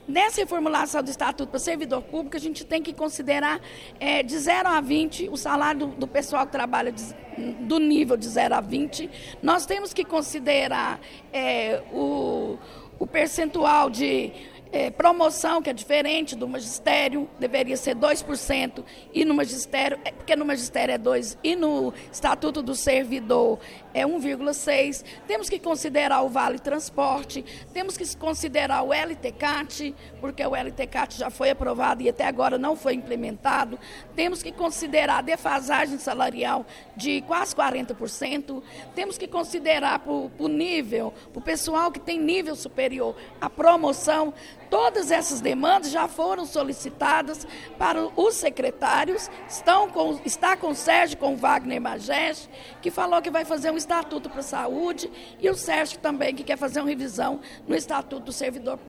Nessa reformulação do Estatuto para Servidor Público, a gente tem que considerar de 0 a 20 o salário do pessoal que trabalha do nível de 0 a 20. Nós temos que considerar o percentual de promoção, que é diferente do magistério, deveria ser 2%, e no magistério, porque no magistério é 2%, e no Estatuto do Servidor é 1,6%. Temos que considerar o Vale Transporte, temos que considerar o LTCAT, porque o LTCAT já foi aprovado e até agora não foi implementado. Temos que considerar a defasagem salarial de quase 40%. Temos que considerar para o nível, para o pessoal que tem nível superior, a promoção. Todas essas demandas já foram solicitadas para os secretários, está com o Sérgio, com o Wagner Mageste, que falou que vai fazer um estatuto para a saúde, e o Sérgio também, que quer fazer uma revisão no Estatuto do Servidor